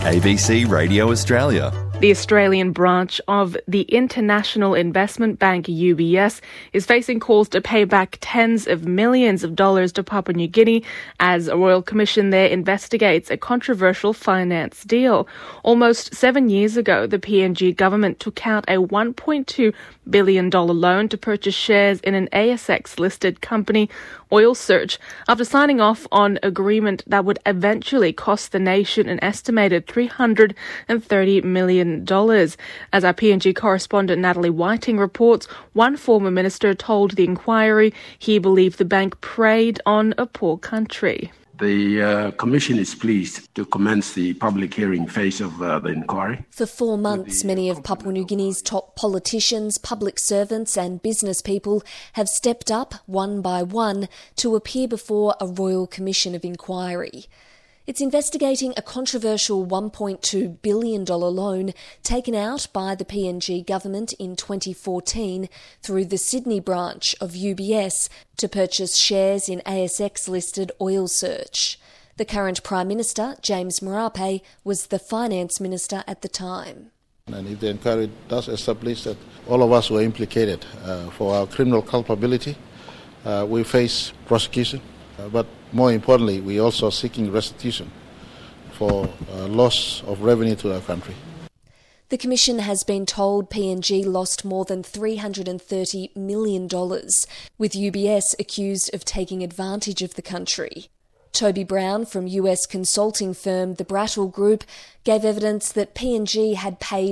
ABC Radio Australia. The Australian branch of the International Investment Bank, UBS, is facing calls to pay back tens of millions of dollars to Papua New Guinea as a royal commission there investigates a controversial finance deal. Almost 7 years ago, the PNG government took out a $1.2 billion loan to purchase shares in an ASX-listed company, Oil Search, after signing off on agreement that would eventually cost the nation an estimated $330 million. As our PNG correspondent Natalie Whiting reports, one former minister told the inquiry he believed the bank preyed on a poor country. The Commission is pleased to commence the public hearing phase of the inquiry. For 4 months, many of Papua New Guinea's top politicians, public servants and business people have stepped up, one by one, to appear before a Royal Commission of Inquiry. It's investigating a controversial $1.2 billion loan taken out by the PNG government in 2014 through the Sydney branch of UBS to purchase shares in ASX-listed Oil Search. The current Prime Minister, James Marape, was the Finance Minister at the time. And if the inquiry does establish that all of us were implicated for our criminal culpability, we face prosecution. But more importantly, we are also seeking restitution for loss of revenue to our country. The Commission has been told PNG lost more than $330 million, with UBS accused of taking advantage of the country. Toby Brown from US consulting firm The Brattle Group gave evidence that PNG had paid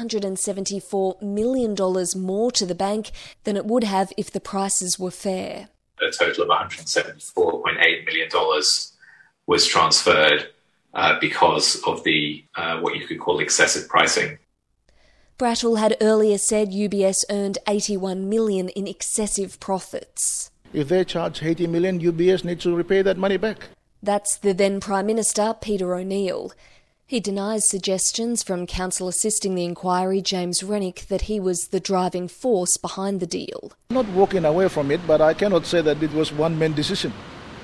$174 million more to the bank than it would have if the prices were fair. A total of $174.8 million was transferred because of the what you could call excessive pricing. Brattle had earlier said UBS earned $81 million in excessive profits. If they charge $80 million, UBS needs to repay that money back. That's the then Prime Minister, Peter O'Neill. He denies suggestions from counsel assisting the inquiry, James Rennick, that he was the driving force behind the deal. I'm not walking away from it, but I cannot say that it was one-man decision.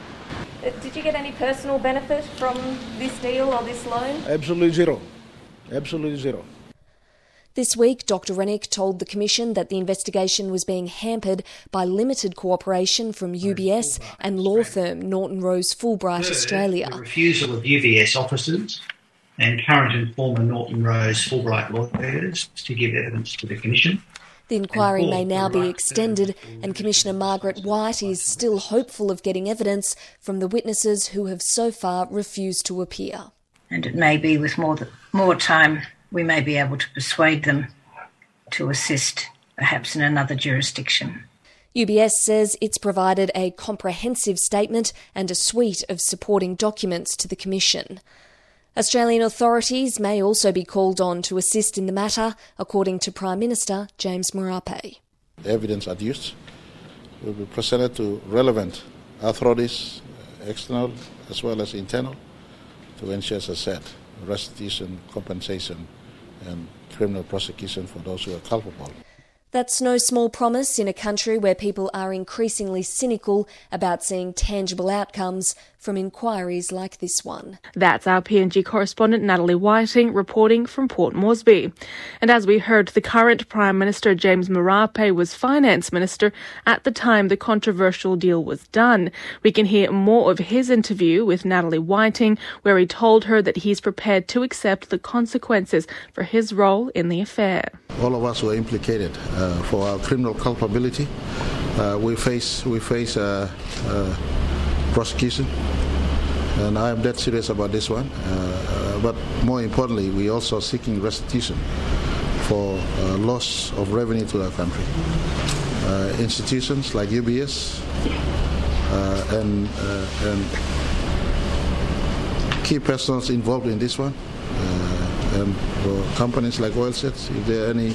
Did you get any personal benefit from this deal or this loan? Absolutely zero. Absolutely zero. This week, Dr Rennick told the Commission that the investigation was being hampered by limited cooperation from UBS and law firm Norton Rose Fulbright Australia. The refusal of UBS officers and current and former Norton Rose Fulbright lawyers to give evidence to the Commission. The inquiry may now be extended, and Commissioner Margaret White is still hopeful of getting evidence from the witnesses who have so far refused to appear. And it may be with more time we may be able to persuade them to assist, perhaps in another jurisdiction. UBS says it's provided a comprehensive statement and a suite of supporting documents to the Commission. Australian authorities may also be called on to assist in the matter, according to Prime Minister James Marape. The evidence adduced will be presented to relevant authorities, external as well as internal, to ensure, as I said, restitution, compensation and criminal prosecution for those who are culpable. That's no small promise in a country where people are increasingly cynical about seeing tangible outcomes from inquiries like this one. That's our PNG correspondent Natalie Whiting reporting from Port Moresby. And as we heard, the current Prime Minister James Marape was Finance Minister at the time the controversial deal was done. We can hear more of his interview with Natalie Whiting, where he told her that he's prepared to accept the consequences for his role in the affair. All of us were implicated for our criminal culpability. We face prosecution, and I am dead serious about this one. But more importantly, we are also seeking restitution for loss of revenue to our country. Institutions like UBS and key personnel involved in this one, and for companies like Oil Search, if there are any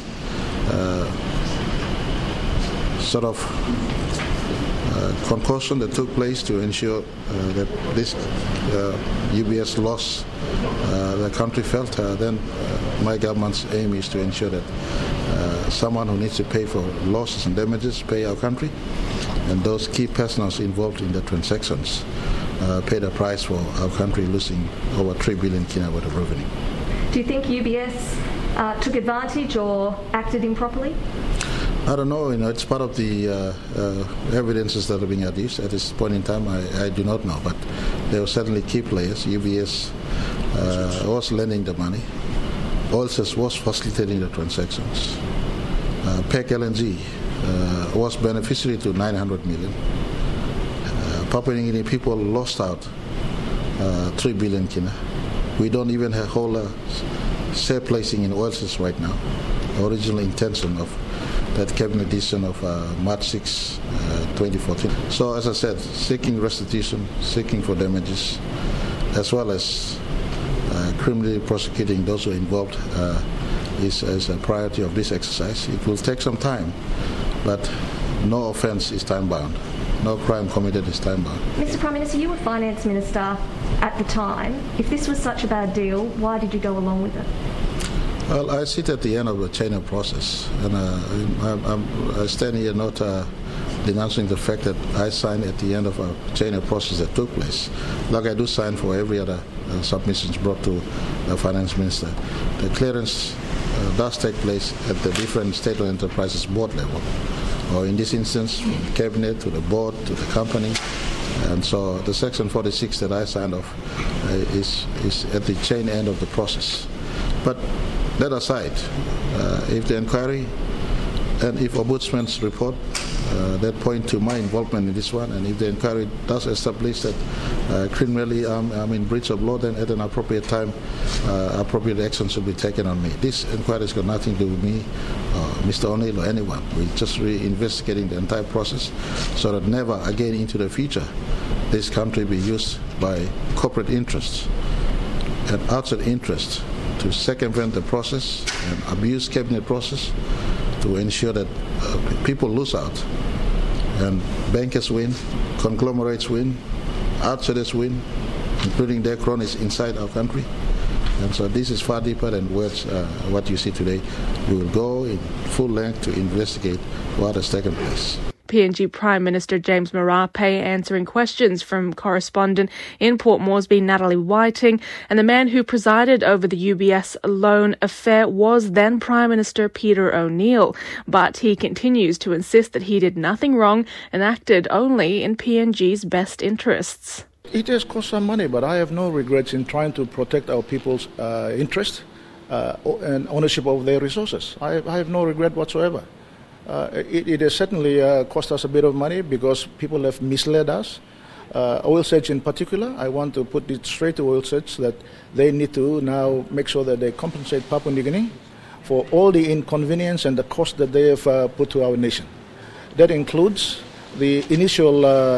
sort of concoction that took place to ensure that this UBS loss the country felt, then my government's aim is to ensure that someone who needs to pay for losses and damages pay our country, and those key personnel involved in the transactions pay the price for our country losing over 3 billion kina worth of revenue. Do you think UBS took advantage or acted improperly? I don't know. It's part of the evidences that are being adduced. At this point in time, I do not know. But there were certainly key players. UBS was lending the money. Oilseeds was facilitating the transactions. PEC LNG was beneficiary to 900 million. Papua New Guinea people lost out 3 billion kina. We don't even hold a share placing in oilseeds right now. Original intention of that cabinet decision of March 6, 2014. So as I said, seeking restitution, seeking for damages, as well as criminally prosecuting those who are involved is a priority of this exercise. It will take some time, but no offence is time-bound. No crime committed is time-bound. Mr Prime Minister, you were Finance Minister at the time. If this was such a bad deal, why did you go along with it? Well, I sit at the end of the chain of process, and I stand here not denouncing the fact that I signed at the end of a chain of process that took place, like I do sign for every other submissions brought to the Finance Minister. The clearance does take place at the different state-owned enterprises board level, or in this instance, from the cabinet to the board to the company. And so the Section 46 that I signed off is at the chain end of the process. But that aside, if the inquiry and if Ombudsman's report that point to my involvement in this one, and if the inquiry does establish that criminally I'm in breach of law, then at an appropriate time, appropriate action should be taken on me. This inquiry has got nothing to do with me, Mr. O'Neill, or anyone. We're just reinvestigating the entire process so that never again into the future this country be used by corporate interests and outside interests to circumvent the process and abuse cabinet process to ensure that people lose out and bankers win, conglomerates win, outsiders win, including their cronies inside our country. And so this is far deeper than words, what you see today. We will go in full length to investigate what has taken place. PNG Prime Minister James Marape answering questions from correspondent in Port Moresby, Natalie Whiting, and the man who presided over the UBS loan affair was then Prime Minister Peter O'Neill, but he continues to insist that he did nothing wrong and acted only in PNG's best interests. It has cost some money, but I have no regrets in trying to protect our people's interest and ownership of their resources. I have no regret whatsoever. It has certainly cost us a bit of money because people have misled us. Oilseeds in particular, I want to put it straight to Oilseeds that they need to now make sure that they compensate Papua New Guinea for all the inconvenience and the cost that they have put to our nation. That includes the initial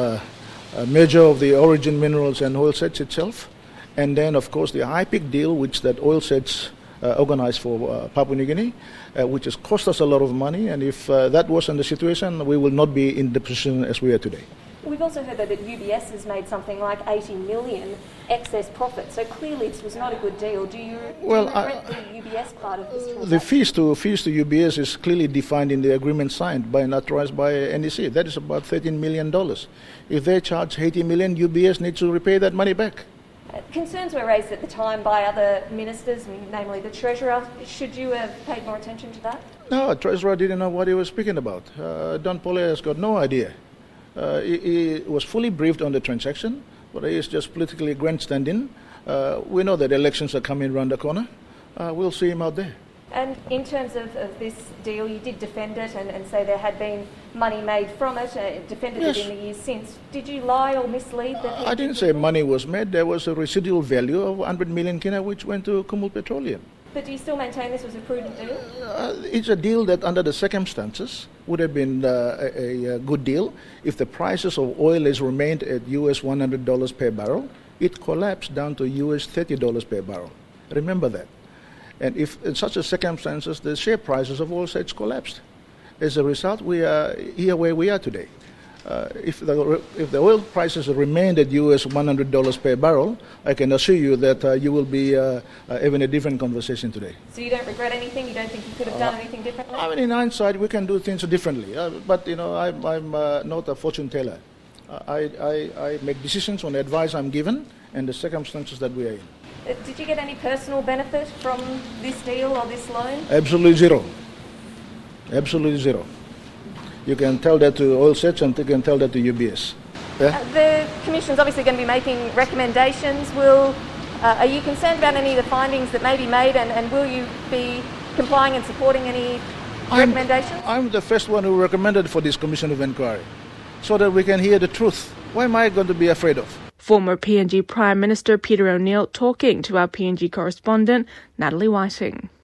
merger of the Origin Minerals and Oilseeds itself, and then of course the IPIC deal which that Oilseeds organized for Papua New Guinea, which has cost us a lot of money, and if that wasn't the situation, we will not be in the position as we are today. We've also heard that UBS has made something like 80 million excess profit, so clearly this was not a good deal. Do you regret the UBS part of this transaction? The fees to UBS is clearly defined in the agreement signed by and authorized by NEC. That is about $13 million. If they charge 80 million, UBS needs to repay that money back. Concerns were raised at the time by other ministers, namely the Treasurer. Should you have paid more attention to that? No, the Treasurer didn't know what he was speaking about. Don Polley has got no idea. He was fully briefed on the transaction, but he is just politically grandstanding. We know that elections are coming around the corner. We'll see him out there. And in terms of this deal, you did defend it and say there had been money made from it, defended Yes. it in the years since. Did you lie or mislead? I didn't say money was made. There was a residual value of 100 million kina which went to Kumul Petroleum. But do you still maintain this was a prudent deal? It's a deal that under the circumstances would have been a good deal. If the prices of oil has remained at US $100 per barrel, it collapsed down to US $30 per barrel. Remember that. And if in such a circumstances, the share prices of Oilseeds collapsed. As a result, we are here where we are today. If the oil prices remained at US $100 per barrel, I can assure you that you will be having a different conversation today. So you don't regret anything? You don't think you could have done anything differently? I mean, in hindsight, we can do things differently. But, you know, I'm not a fortune teller. I make decisions on the advice I'm given and the circumstances that we are in. Did you get any personal benefit from this deal or this loan? Absolutely zero. Absolutely zero. You can tell that to Oil Search and you can tell that to UBS. Yeah? The Commission's obviously going to be making recommendations. Are you concerned about any of the findings that may be made and will you be complying and supporting any recommendations? I'm the first one who recommended for this Commission of Inquiry so that we can hear the truth. What am I going to be afraid of? Former PNG Prime Minister Peter O'Neill talking to our PNG correspondent Natalie Whiting.